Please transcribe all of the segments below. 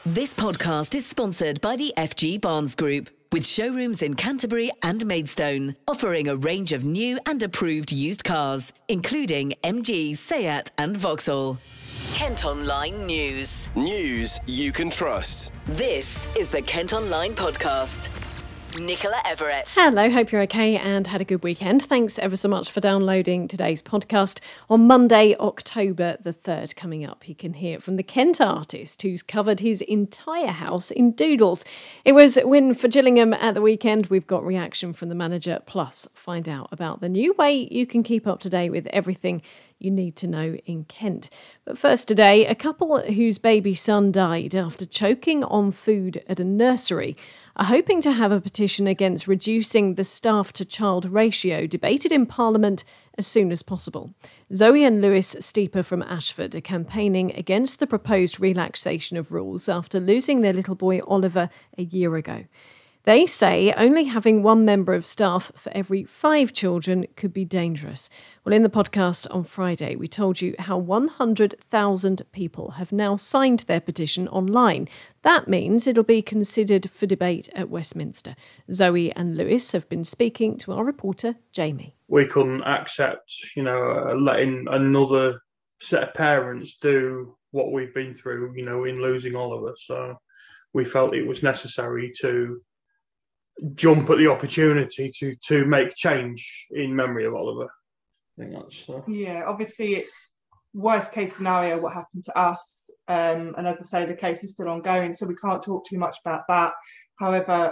This podcast is sponsored by the FG Barnes Group, with showrooms in Canterbury and Maidstone, offering a range of new and approved used cars, including MG, Seat and Vauxhall. Kent Online News. News you can trust. This is the Kent Online Podcast. Nicola Everett. Hello, hope you're okay and had a good weekend. Thanks ever so much for downloading today's podcast. On Monday, October the 3rd, coming up, you can hear from the Kent artist who's covered his entire house in doodles. It was a win for Gillingham at the weekend. We've got reaction from the manager, plus find out about the new way you can keep up to date with everything you need to know in Kent. But first today, a couple whose baby son died after choking on food at a nursery are hoping to have a petition against reducing the staff-to-child ratio debated in Parliament as soon as possible. Zoe and Lewis Steeper from Ashford are campaigning against the proposed relaxation of rules after losing their little boy Oliver a year ago. They say only having one member of staff for every 5 children could be dangerous. Well, in the podcast on Friday, we told you how 100,000 people have now signed their petition online. That means it'll be considered for debate at Westminster. Zoe and Lewis have been speaking to our reporter, Jamie. We couldn't accept, letting another set of parents do what we've been through, in losing Oliver. So we felt it was necessary to jump at the opportunity to make change in memory of Oliver. I think that's Yeah, obviously it's worst case scenario what happened to us, and as I say, the case is still ongoing, so we can't talk too much about that. However,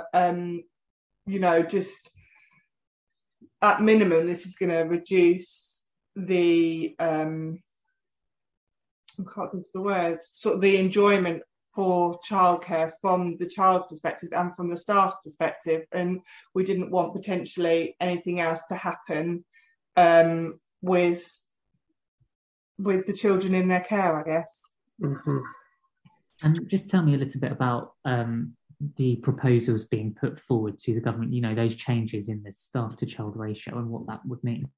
just at minimum, this is going to reduce the I can't think of the word, sort of the enjoyment for childcare from the child's perspective and from the staff's perspective, and we didn't want potentially anything else to happen with the children in their care, I guess. Mm-hmm. And just tell me a little bit about the proposals being put forward to the government, those changes in the staff-to-child ratio and what that would mean.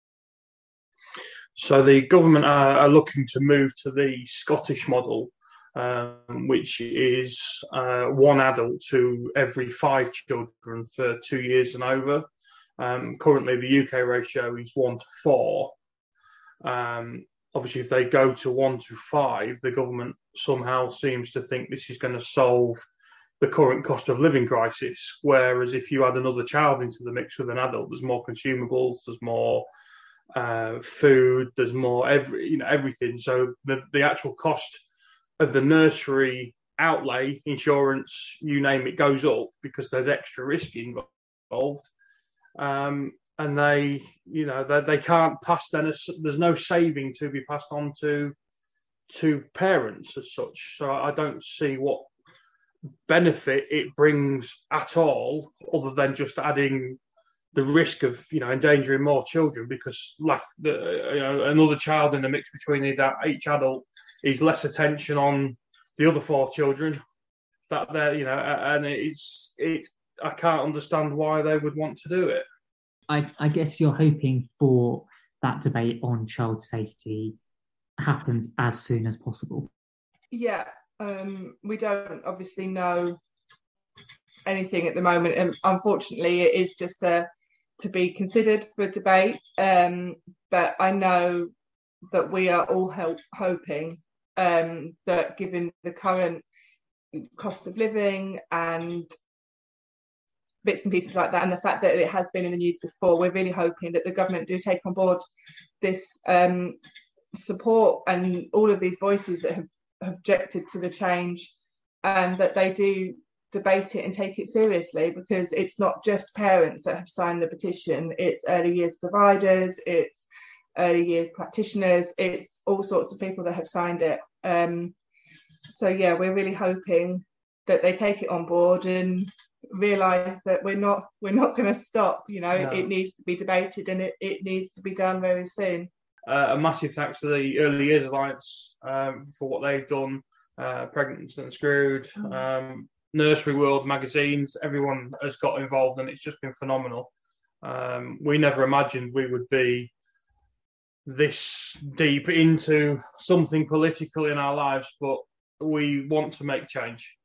So the government are looking to move to the Scottish model, which is 1 adult to every 5 children for 2 years and over. Currently, the UK ratio is 1 to 4. Obviously, if they go to 1 to 5, the government somehow seems to think this is going to solve the current cost of living crisis. Whereas if you add another child into the mix with an adult, there's more consumables, there's more food, there's more everything. So the actual cost of the nursery outlay, insurance, you name it, goes up because there's extra risk involved. And they can't pass, there's no saving to be passed on to parents as such. So I don't see what benefit it brings at all, other than just adding the risk of endangering more children, because another child in the mix between each adult is less attention on the other 4 children that they're, and it's I can't understand why they would want to do it. I guess you're hoping for that debate on child safety happens as soon as possible. Yeah, we don't obviously know anything at the moment, and unfortunately it is just to be considered for debate. But I know that we are all hoping that, given the current cost of living and bits and pieces like that, and the fact that it has been in the news before, we're really hoping that the government do take on board this support and all of these voices that have objected to the change, and that they do debate it and take it seriously, because it's not just parents that have signed the petition, it's early years providers, it's early years practitioners, it's all sorts of people that have signed it. So yeah, we're really hoping that they take it on board and realise that we're not going to stop. No. It needs to be debated, and it needs to be done very soon. A massive thanks to the Early Years Alliance for what they've done. Pregnant and Screwed, Nursery World magazines, everyone has got involved, and it's just been phenomenal. We never imagined we would be this deep into something political in our lives, but we want to make change.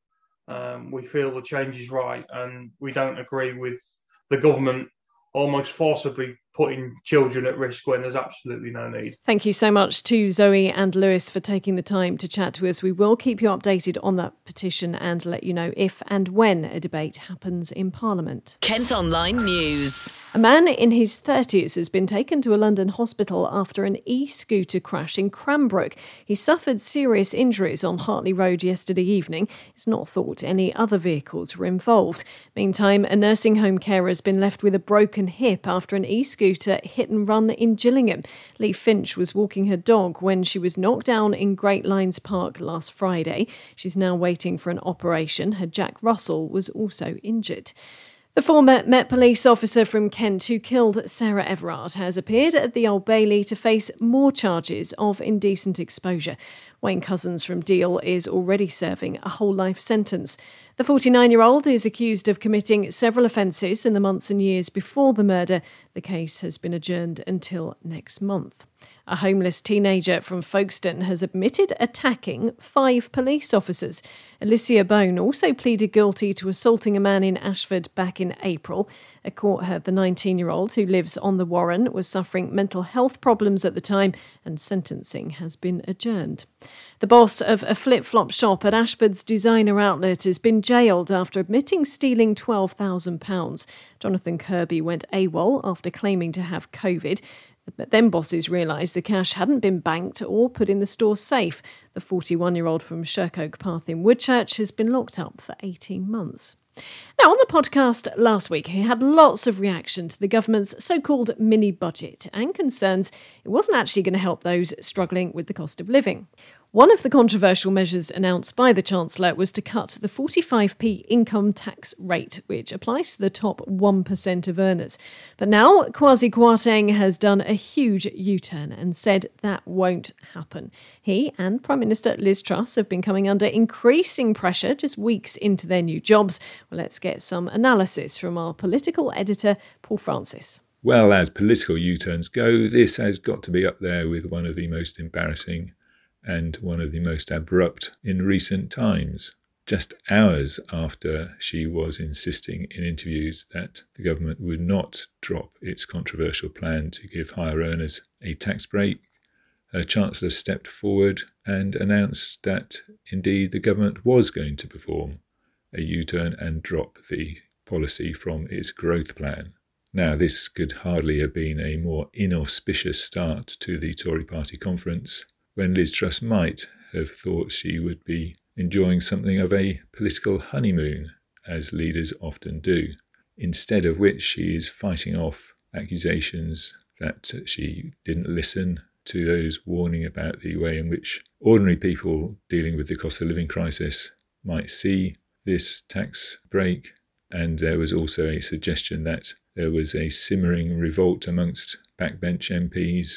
We feel the change is right, and we don't agree with the government almost forcibly putting children at risk when there's absolutely no need. Thank you so much to Zoe and Lewis for taking the time to chat to us. We will keep you updated on that petition and let you know if and when a debate happens in Parliament. Kent Online News. A man in his 30s has been taken to a London hospital after an e-scooter crash in Cranbrook. He suffered serious injuries on Hartley Road yesterday evening. It's not thought any other vehicles were involved. Meantime, a nursing home carer has been left with a broken hip after an e-scooter hit and run in Gillingham. Lee Finch was walking her dog when she was knocked down in Great Lines Park last Friday. She's now waiting for an operation. Her Jack Russell was also injured. The former Met Police officer from Kent who killed Sarah Everard has appeared at the Old Bailey to face more charges of indecent exposure. Wayne Cousins from Deal is already serving a whole life sentence. The 49-year-old is accused of committing several offences in the months and years before the murder. The case has been adjourned until next month. A homeless teenager from Folkestone has admitted attacking 5 police officers. Alicia Bone also pleaded guilty to assaulting a man in Ashford back in April. A court heard the 19-year-old, who lives on the Warren, was suffering mental health problems at the time, and sentencing has been adjourned. The boss of a flip-flop shop at Ashford's designer outlet has been jailed after admitting stealing £12,000. Jonathan Kirby went AWOL after claiming to have COVID. But then bosses realised the cash hadn't been banked or put in the store's safe. The 41-year-old from Shirkoak Path in Woodchurch has been locked up for 18 months. Now, on the podcast last week, he had lots of reaction to the government's so-called mini-budget and concerns it wasn't actually going to help those struggling with the cost of living. One of the controversial measures announced by the Chancellor was to cut the 45p income tax rate, which applies to the top 1% of earners. But now Kwasi Kwarteng has done a huge U-turn and said that won't happen. He and Prime Minister Liz Truss have been coming under increasing pressure just weeks into their new jobs. Well, let's get some analysis from our political editor, Paul Francis. Well, as political U-turns go, this has got to be up there with one of the most embarrassing and one of the most abrupt in recent times. Just hours after she was insisting in interviews that the government would not drop its controversial plan to give higher earners a tax break, her Chancellor stepped forward and announced that indeed the government was going to perform a U-turn and drop the policy from its growth plan. Now, this could hardly have been a more inauspicious start to the Tory party conference, when Liz Truss might have thought she would be enjoying something of a political honeymoon, as leaders often do, instead of which she is fighting off accusations that she didn't listen to those warning about the way in which ordinary people dealing with the cost of living crisis might see this tax break. And there was also a suggestion that there was a simmering revolt amongst backbench MPs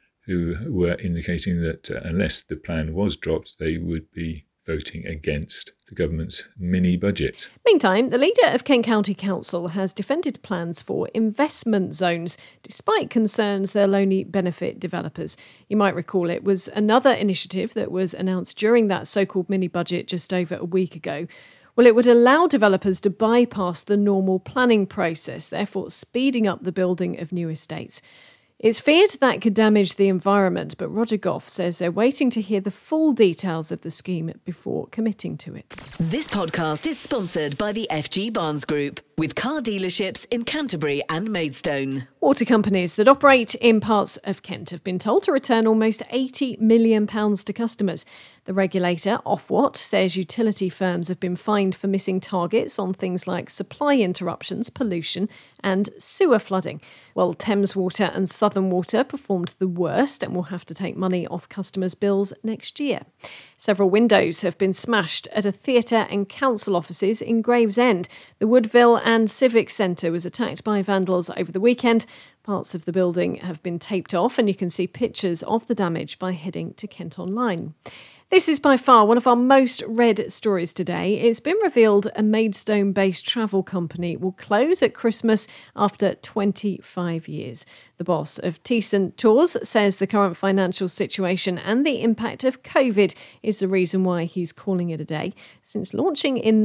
who were indicating that unless the plan was dropped, they would be voting against the government's mini-budget. Meantime, the leader of Kent County Council has defended plans for investment zones, despite concerns they'll only benefit developers. You might recall it was another initiative that was announced during that so-called mini-budget just over a week ago. Well, it would allow developers to bypass the normal planning process, therefore speeding up the building of new estates. It's feared that could damage the environment, but Roger Goff says they're waiting to hear the full details of the scheme before committing to it. This podcast is sponsored by the FG Barnes Group, with car dealerships in Canterbury and Maidstone. Water companies that operate in parts of Kent have been told to return almost £80 million to customers. The regulator, Ofwat, says utility firms have been fined for missing targets on things like supply interruptions, pollution and sewer flooding. Well, Thames Water and Southern Water performed the worst and will have to take money off customers' bills next year. Several windows have been smashed at a theatre and council offices in Gravesend. The Woodville and Civic Centre was attacked by vandals over the weekend. Parts of the building have been taped off and you can see pictures of the damage by heading to Kent Online. This is by far one of our most read stories today. It's been revealed a Maidstone-based travel company will close at Christmas after 25 years. The boss of Thiessen Tours says the current financial situation and the impact of COVID is the reason why he's calling it a day. Since launching in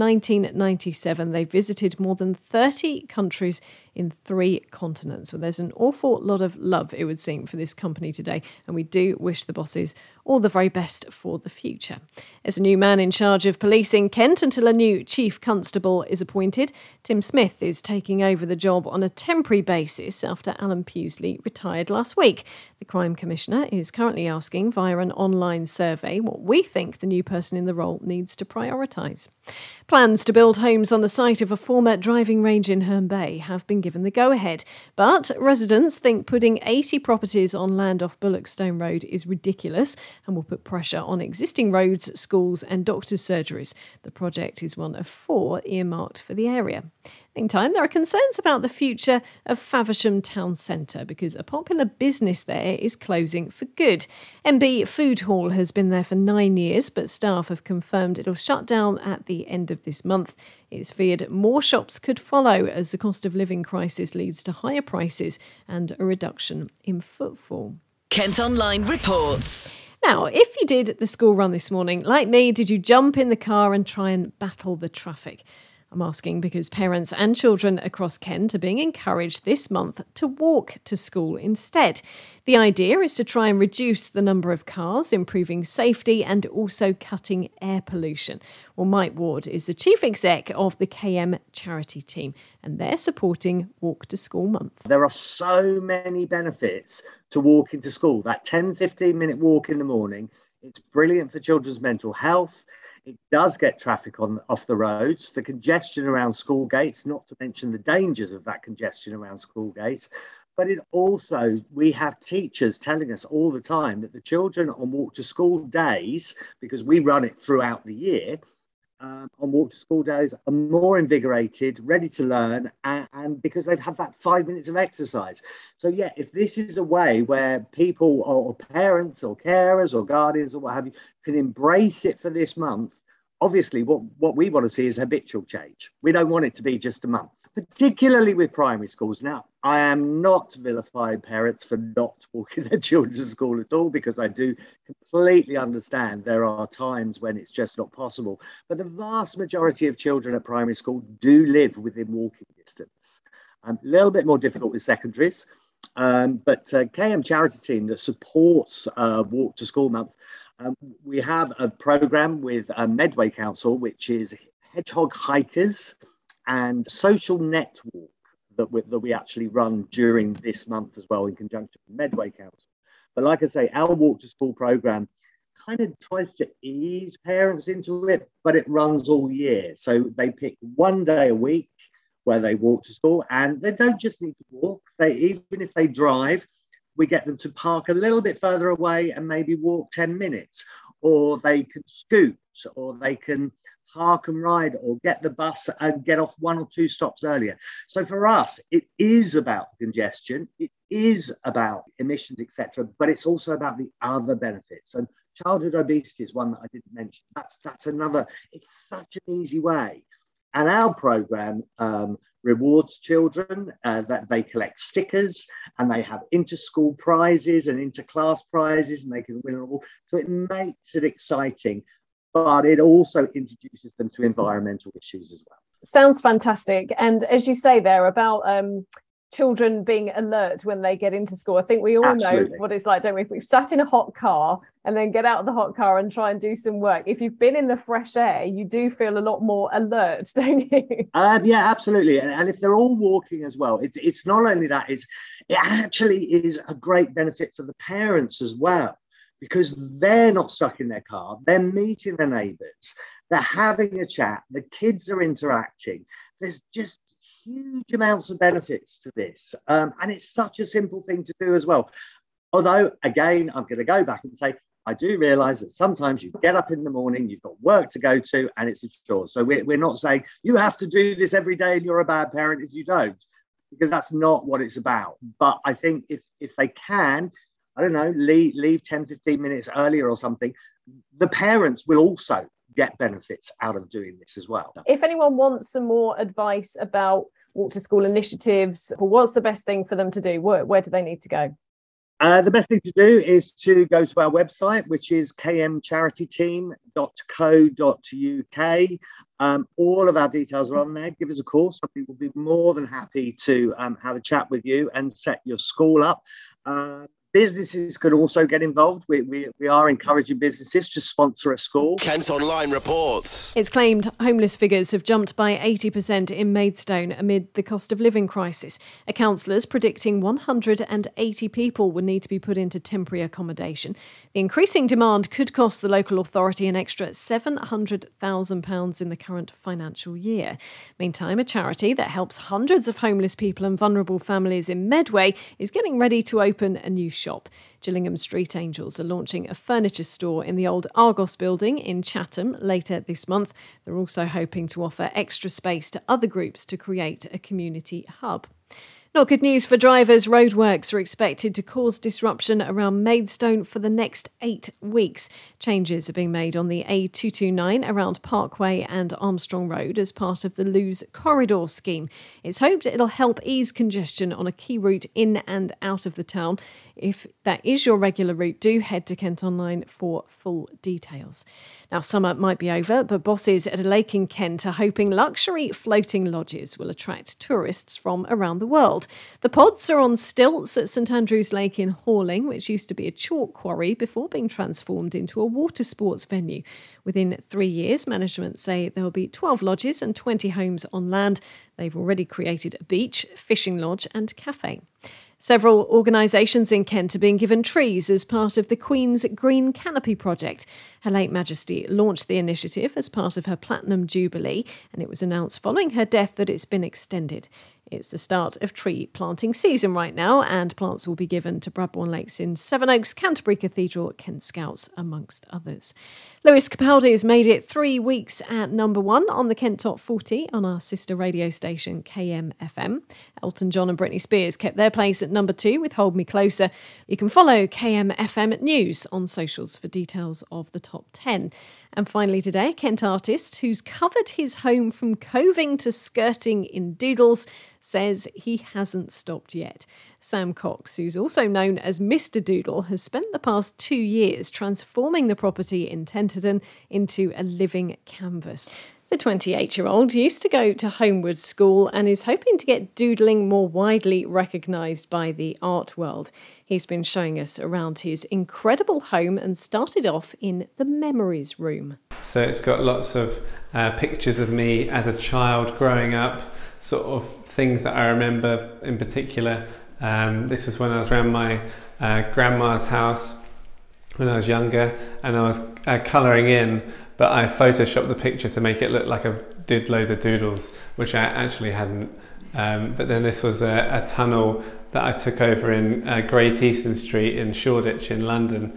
1997, they've visited more than 30 countries in 3 continents. Well, there's an awful lot of love, it would seem, for this company today, and we do wish the bosses all the very best for the future. As a new man in charge of policing Kent until a new chief constable is appointed, Tim Smith is taking over the job on a temporary basis after Alan Pewsley retired last week. The Crime Commissioner is currently asking via an online survey what we think the new person in the role needs to prioritise. Plans to build homes on the site of a former driving range in Herne Bay have been given the go-ahead, but residents think putting 80 properties on land off Bullockstone Road is ridiculous and will put pressure on existing roads, schools and doctors' surgeries. The project is one of 4 earmarked for the area. Meantime, there are concerns about the future of Faversham Town Centre because a popular business there is closing for good. MB Food Hall has been there for 9 years, but staff have confirmed it'll shut down at the end of this month. It's feared more shops could follow as the cost of living crisis leads to higher prices and a reduction in footfall. Kent Online reports. Now, if you did the school run this morning, like me, did you jump in the car and try and battle the traffic? I'm asking because parents and children across Kent are being encouraged this month to walk to school instead. The idea is to try and reduce the number of cars, improving safety and also cutting air pollution. Well, Mike Ward is the chief exec of the KM charity team and they're supporting Walk to School Month. There are so many benefits to walking to school. That 10-15 minute walk in the morning, it's brilliant for children's mental health. It does get traffic off the roads, the congestion around school gates, not to mention the dangers of that congestion around school gates. But it also, we have teachers telling us all the time that the children on walk to school days, because we run it throughout the year, on walk to school days are more invigorated, ready to learn, and because they've had that 5 minutes of exercise. So yeah, if this is a way where people or parents or carers or guardians or what have you can embrace it for this month, obviously what we want to see is habitual change. We don't want it to be just a month, particularly with primary schools. Now, I am not vilifying parents for not walking their children to school at all, because I do completely understand there are times when it's just not possible. But the vast majority of children at primary school do live within walking distance. A little bit more difficult with secondaries. But KM charity team that supports Walk to School Month, we have a programme with Medway Council, which is Hedgehog Hikers and Social Network that we actually run during this month as well in conjunction with Medway Council. But like I say, our Walk to School programme kind of tries to ease parents into it, but it runs all year. So they pick one day a week where they walk to school, and they don't just need to walk. Even if they drive, we get them to park a little bit further away and maybe walk 10 minutes, or they can scoot, or they can park and ride, or get the bus and get off 1 or 2 stops earlier. So for us, it is about congestion, it is about emissions, etc., but it's also about the other benefits. And childhood obesity is one that I didn't mention. That's another. It's such an easy way. And our programme rewards children that they collect stickers, and they have inter-school prizes and inter-class prizes, and they can win it all. So it makes it exciting, but it also introduces them to environmental issues as well. Sounds fantastic. And as you say there about children being alert when they get into school, I think we all Absolutely. know what it's like, don't we? If we've sat in a hot car and then get out of the hot car and try and do some work, if you've been in the fresh air, you do feel a lot more alert, don't you? Yeah, absolutely. And if they're all walking as well, it's not only that, it actually is a great benefit for the parents as well, because they're not stuck in their car, they're meeting their neighbours, they're having a chat, the kids are interacting. There's just huge amounts of benefits to this. And it's such a simple thing to do as well. Although, again, I'm going to go back and say, I do realise that sometimes you get up in the morning, you've got work to go to, and it's a chore. So we're not saying you have to do this every day and you're a bad parent if you don't, because that's not what it's about. But I think if they can, I don't know, leave 10, 15 minutes earlier or something, the parents will also get benefits out of doing this as well. If anyone wants some more advice about walk to school initiatives, what's the best thing for them to do? Where do they need to go? The best thing to do is to go to our website, which is kmcharityteam.co.uk. All of our details are on there. Give us a call. Somebody will be more than happy to have a chat with you and set your school up. Businesses can also get involved. We are encouraging businesses to sponsor a school. Kent Online reports. It's claimed homeless figures have jumped by 80% in Maidstone amid the cost of living crisis. A councillor's predicting 180 people would need to be put into temporary accommodation. The increasing demand could cost the local authority an extra £700,000 in the current financial year. Meantime, a charity that helps hundreds of homeless people and vulnerable families in Medway is getting ready to open a new shop. Gillingham Street Angels are launching a furniture store in the old Argos building in Chatham later this month. They're also hoping to offer extra space to other groups to create a community hub. Not good news for drivers. Roadworks are expected to cause disruption around Maidstone for the next 8 weeks. Changes are being made on the A229 around Parkway and Armstrong Road as part of the Lewes Corridor scheme. It's hoped it'll help ease congestion on a key route in and out of the town. If that is your regular route, do head to Kent Online for full details. Now, summer might be over, but bosses at a lake in Kent are hoping luxury floating lodges will attract tourists from around the world. The pods are on stilts at St Andrew's Lake in Horling, which used to be a chalk quarry before being transformed into a water sports venue. Within 3 years, management say there will be 12 lodges and 20 homes on land. They've already created a beach, fishing lodge and cafe. Several organisations in Kent are being given trees as part of the Queen's Green Canopy project. Her late Majesty launched the initiative as part of her Platinum Jubilee, and it was announced following her death that it's been extended. It's the start of tree planting season right now, and plants will be given to Bradbourne Lakes in Sevenoaks, Canterbury Cathedral, Kent Scouts, amongst others. Lewis Capaldi's made it 3 weeks at number 1 on the Kent Top 40 on our sister radio station KMFM. Elton John and Britney Spears kept their place at number 2 with Hold Me Closer. You can follow KMFM News on socials for details of the top 10. And finally today, a Kent artist who's covered his home from coving to skirting in doodles says he hasn't stopped yet. Sam Cox, who's also known as Mr. Doodle, has spent the past 2 years transforming the property in Tenterden into a living canvas. The 28-year-old used to go to Homewood School and is hoping to get doodling more widely recognised by the art world. He's been showing us around his incredible home and started off in the Memories Room. So it's got lots of pictures of me as a child growing up, sort of things that I remember in particular. This is when I was around my grandma's house when I was younger, and I was colouring in, but I photoshopped the picture to make it look like I did loads of doodles, which I actually hadn't. But then this was a tunnel that I took over in Great Eastern Street in Shoreditch in London,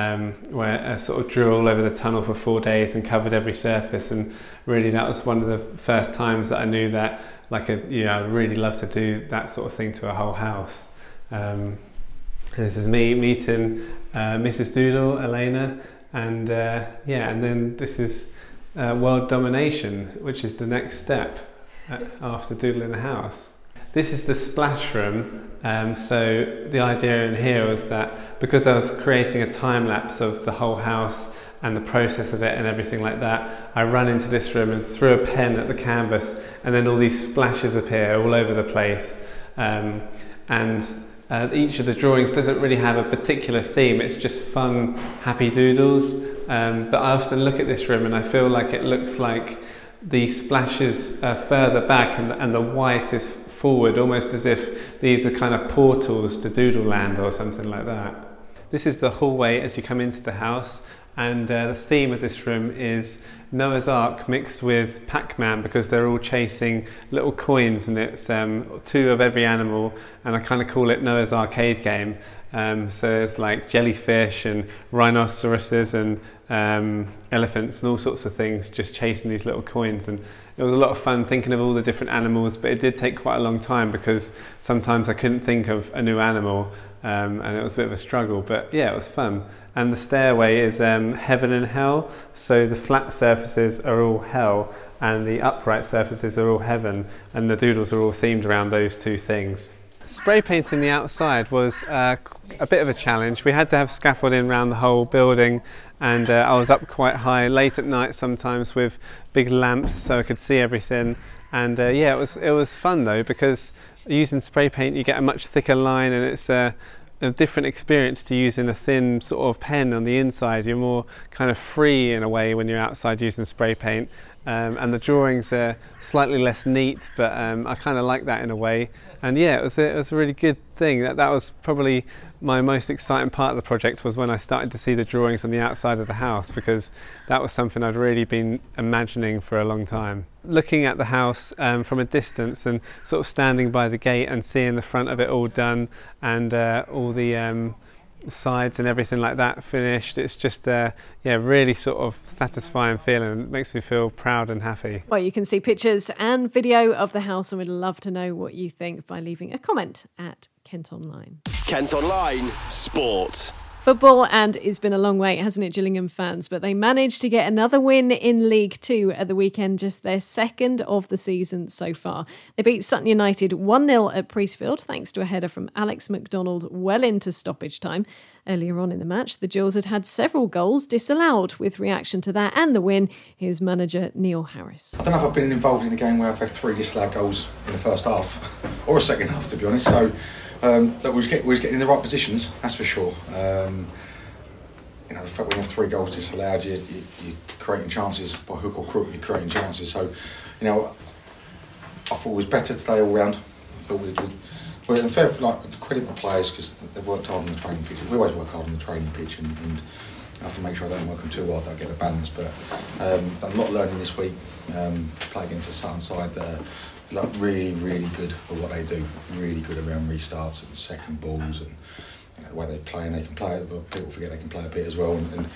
where I sort of drew all over the tunnel for 4 days and covered every surface, and really that was one of the first times that I knew that I'd really love to do that sort of thing to a whole house. And this is me meeting Mrs. Doodle, Elena, and and then this is World Domination, which is the next step after doodling the house. This is the splash room. So the idea in here was that because I was creating a time lapse of the whole house and the process of it and everything like that, I ran into this room and threw a pen at the canvas, and then all these splashes appear all over the place. Each of the drawings doesn't really have a particular theme, it's just fun, happy doodles. But I often look at this room and I feel like it looks like the splashes are further back and the white is forward, almost as if these are kind of portals to Doodleland or something like that. This is the hallway as you come into the house, and the theme of this room is Noah's Ark mixed with Pac-Man, because they're all chasing little coins, and it's 2 of every animal, and I kind of call it Noah's Arcade game. So there's like jellyfish and rhinoceroses and elephants and all sorts of things just chasing these little coins, and it was a lot of fun thinking of all the different animals, but it did take quite a long time because sometimes I couldn't think of a new animal, and it was a bit of a struggle, but yeah, it was fun. and the stairway is heaven and hell. So the flat surfaces are all hell, and the upright surfaces are all heaven, and the doodles are all themed around those two things. Spray painting the outside was a bit of a challenge. We had to have scaffolding around the whole building, and I was up quite high late at night sometimes with big lamps so I could see everything. And it was fun though, because using spray paint you get a much thicker line, and it's a different experience to using a thin sort of pen on the inside. You're more kind of free in a way when you're outside using spray paint, and the drawings are slightly less neat, but I kind of like that in a way. And it was a really good thing. That was probably my most exciting part of the project, was when I started to see the drawings on the outside of the house, because that was something I'd really been imagining for a long time. Looking at the house from a distance and sort of standing by the gate and seeing the front of it all done, and all the sides and everything like that finished, it's just really sort of satisfying feeling. It makes me feel proud and happy. Well, you can see pictures and video of the house, and we'd love to know what you think by leaving a comment at Kent Online. Kent Online Sport. Football, and it's been a long wait, hasn't it, Gillingham fans? But they managed to get another win in League Two at the weekend, just their second of the season so far. They beat Sutton United 1-0 at Priestfield, thanks to a header from Alex McDonald well into stoppage time. Earlier on in the match, the Gills had several goals disallowed. With reaction to that and the win, here's manager Neil Harris. I don't know if I've been involved in a game where I've had 3 disallowed goals in the first half, or a second half, to be honest. So we was getting in the right positions, that's for sure. The fact when you have 3 goals disallowed, you're creating chances by hook or crook. You're creating chances. So, I thought it was better today all round. I thought we'd fair, credit my players, because they've worked hard on the training pitch. We always work hard on the training pitch, and I have to make sure I don't work them too hard, that I get the balance. But done a lot of learning this week. Play against a Sutton side that are really, really good at what they do. Really good around restarts and second balls, and the way they play, and they can play. But people forget they can play a bit as well.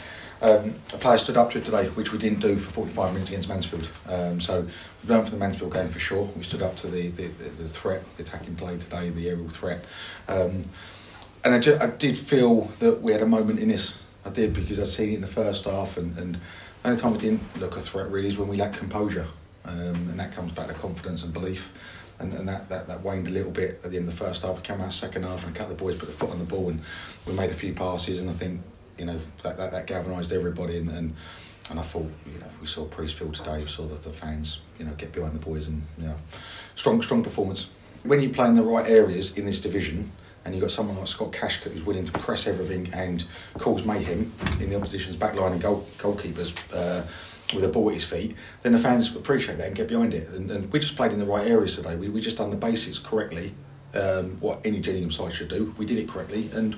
And the players stood up to it today, which we didn't do for 45 minutes against Mansfield. So we learned from the Mansfield game for sure. We stood up to the threat, the attacking play today, the aerial threat. And I did feel that we had a moment in this. I did, because I'd seen it in the first half, and the only time we didn't look a threat really is when we lacked composure. And that comes back to confidence and belief. And that waned a little bit at the end of the first half. We came out second half, and a couple of boys put the foot on the ball, and we made a few passes, and I think that galvanised everybody, and I thought, we saw Priestfield today, we saw the fans, get behind the boys, and strong performance. When you play in the right areas in this division, and you've got someone like Scott Cashcott who's willing to press everything and cause mayhem in the opposition's backline and goalkeepers with a ball at his feet, then the fans appreciate that and get behind it. And we just played in the right areas today. We just done the basics correctly. What any Gillingham side should do. We did it correctly, and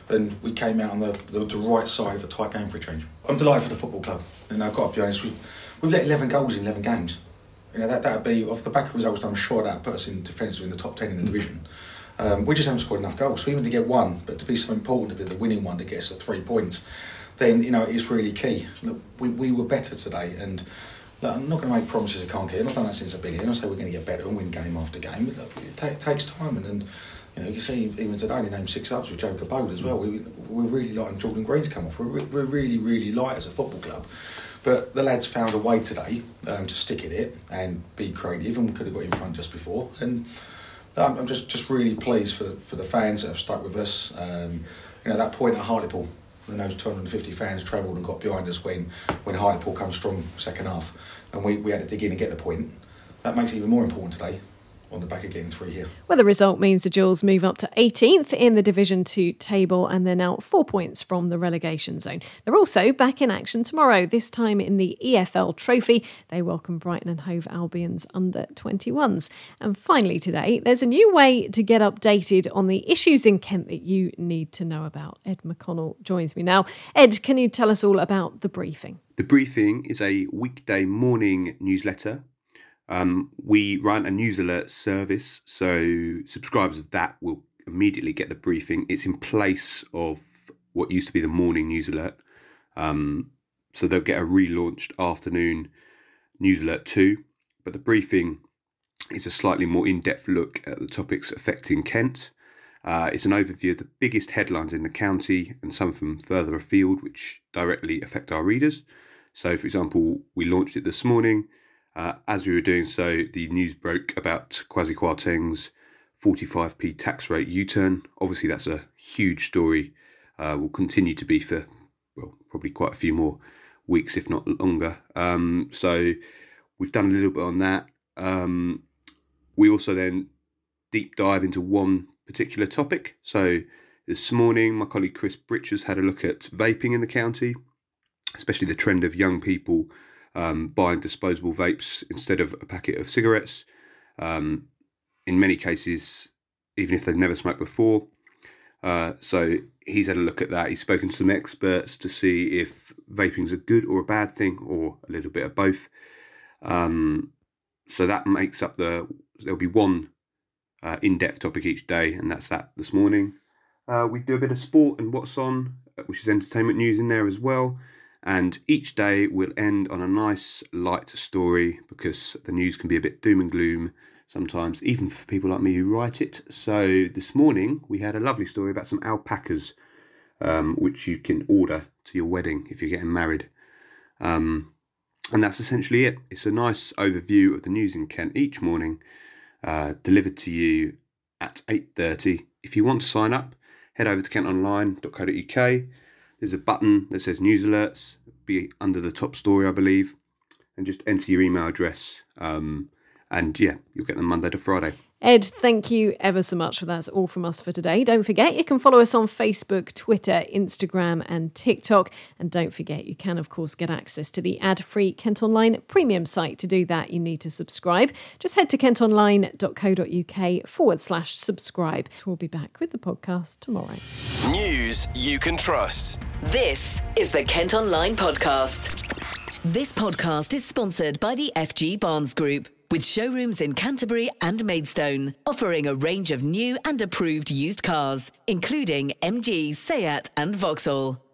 we came out on the right side of a tight game for a change. I'm delighted for the football club, and I've got to be honest, we've let 11 goals in 11 games. That would be, off the back of results, I'm sure that would put us in defensive in the top 10 in the division. We just haven't scored enough goals. So even to get one, but to be so important to be the winning one to get us to 3 points, then it's really key. Look, we were better today, and look, I'm not going to make promises I can't keep. I've not done that since I've been here. I'm not saying we're going to get better and win game after game. But look, it takes time, and you see even today they named 6 subs with Joe Cabot as well. We're really light, and Jordan Green's come off. We're really, really light as a football club. But the lads found a way today to stick at it and be creative, and we could have got in front just before. And I'm just really pleased for the fans that have stuck with us. That point at Hartlepool, and those 250 fans travelled and got behind us when Hartlepool come strong second half, and we had to dig in and get the point. That makes it even more important today, on the back of getting 3 here. Well, the result means the Gills move up to 18th in the Division 2 table, and they're now 4 points from the relegation zone. They're also back in action tomorrow, this time in the EFL Trophy. They welcome Brighton and Hove Albion's under-21s. And finally today, there's a new way to get updated on the issues in Kent that you need to know about. Ed McConnell joins me now. Ed, can you tell us all about The Briefing? The Briefing is a weekday morning newsletter. We run a news alert service, so subscribers of that will immediately get the briefing. It's in place of what used to be the morning news alert. So they'll get a relaunched afternoon news alert too. But the briefing is a slightly more in-depth look at the topics affecting Kent. It's an overview of the biggest headlines in the county and some from further afield which directly affect our readers. So, for example, we launched it this morning. As we were doing so, the news broke about Kwasi Kwarteng's 45p tax rate U-turn. Obviously, that's a huge story. Will continue to be for, well, probably quite a few more weeks, if not longer. So we've done a little bit on that. We also then deep dive into one particular topic. So this morning, my colleague Chris Britchers had a look at vaping in the county, especially the trend of young people buying disposable vapes instead of a packet of cigarettes. In many cases, even if they've never smoked before. So he's had a look at that. He's spoken to some experts to see if vaping is a good or a bad thing, or a little bit of both. So that makes up there'll be one in-depth topic each day, and that's that this morning. We do a bit of sport and what's on, which is entertainment news in there as well. And each day will end on a nice light story, because the news can be a bit doom and gloom sometimes, even for people like me who write it. So this morning we had a lovely story about some alpacas, which you can order to your wedding if you're getting married. And that's essentially it. It's a nice overview of the news in Kent each morning, delivered to you at 8:30. If you want to sign up, head over to kentonline.co.uk. There's a button that says news alerts, be under the top story, I believe, and just enter your email address. And yeah, you'll get them Monday to Friday. Ed, thank you ever so much. That's all from us for today. Don't forget, you can follow us on Facebook, Twitter, Instagram and TikTok. And don't forget, you can, of course, get access to the ad-free Kent Online premium site. To do that, you need to subscribe. Just head to kentonline.co.uk/subscribe. We'll be back with the podcast tomorrow. News you can trust. This is the Kent Online Podcast. This podcast is sponsored by the FG Barnes Group, with showrooms in Canterbury and Maidstone, offering a range of new and approved used cars, including MG, Seat and Vauxhall.